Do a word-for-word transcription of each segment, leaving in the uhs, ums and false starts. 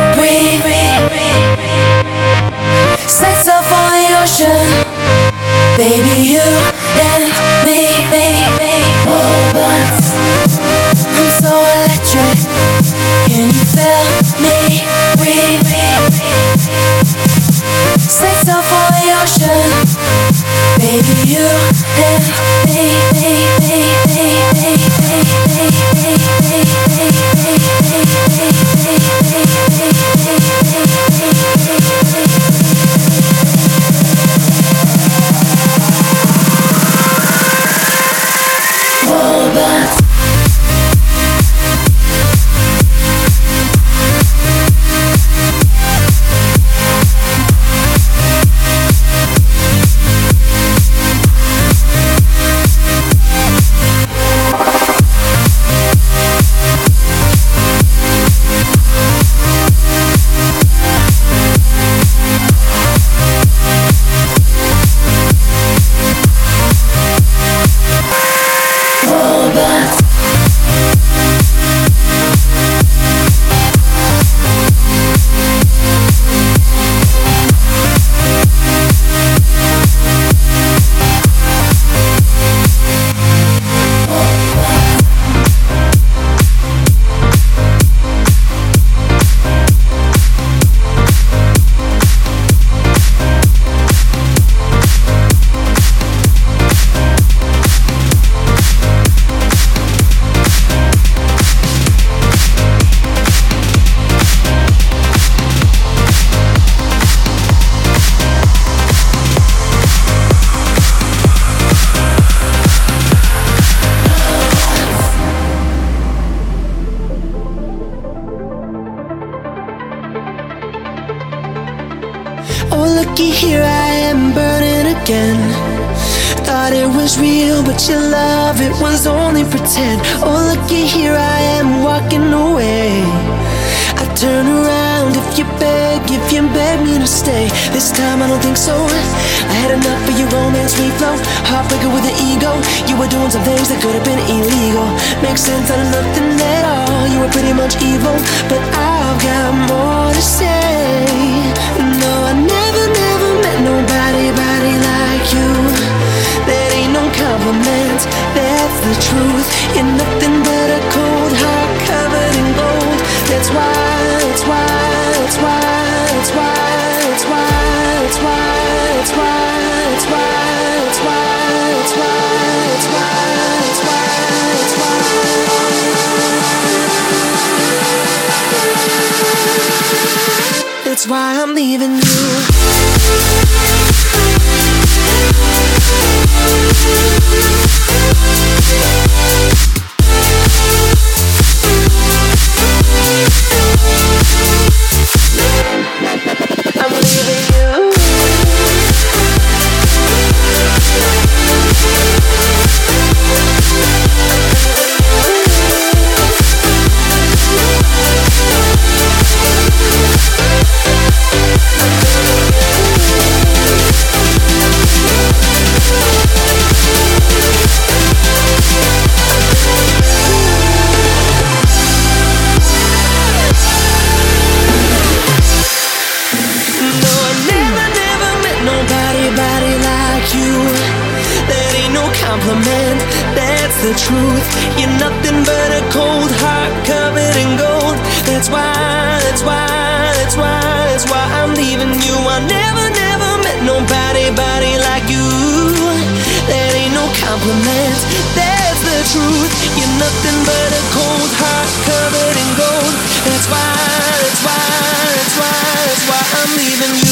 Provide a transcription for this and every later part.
breathe. Set sail for the ocean. Baby, you and me, me, me. Oh, but I'm so electric. Can you feel me? Breathe. Set sail for the ocean. Baby, you and me, me, me, me, me, me, me, me, me, me, Oh, looky here, I am burning again. Thought it was real, but your love, it was only pretend. Oh, looky here, I am walking away. I turn around if you beg, if you beg me to stay. This time I don't think so. I had enough of your romance, free flow. Heartbreaker with an ego. You were doing some things that could have been illegal. Makes sense out of nothing at all. You were pretty much evil, but I've got more to say. No, I never, never met nobody, body like you. That ain't no compliment, that's the truth. You're nothing but a cold heart covered in gold. That's why, that's why, that's why, that's why, that's why, that's why, that's why, that's why, that's why, that's why, that's why, that's why, that's why, that's why I'm leaving you. I'm leaving you. Compliment, that's the truth. You're nothing but a cold heart covered in gold. That's why, that's why, that's why, that's why I'm leaving you. I never, never met nobody, body like you. That ain't no compliment, that's the truth. You're nothing but a cold heart covered in gold. That's why, that's why, that's why, that's why I'm leaving you.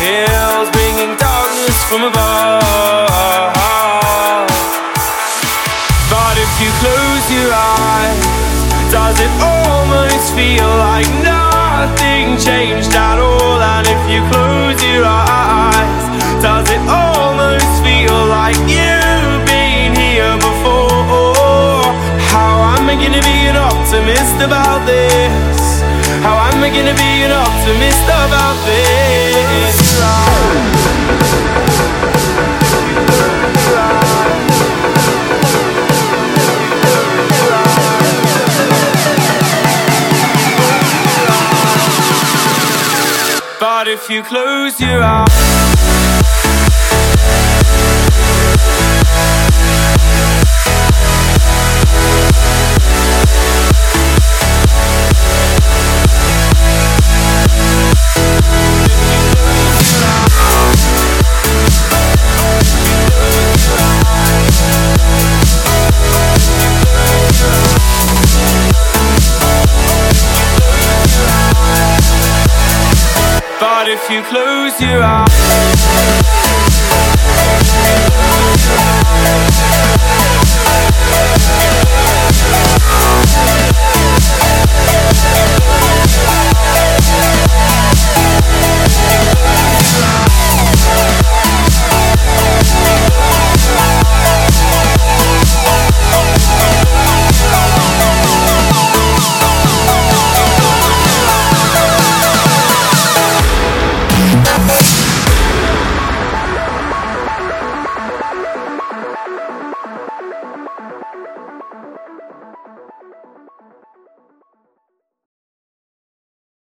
hills, bringing darkness from above. But if you close your eyes, does it almost feel like nothing changed at all? And if you close your eyes, does it almost feel like you've been here before? How am I gonna be an optimist about this? How am I gonna be an optimist about this? But if you close your eyes, but if you close your eyes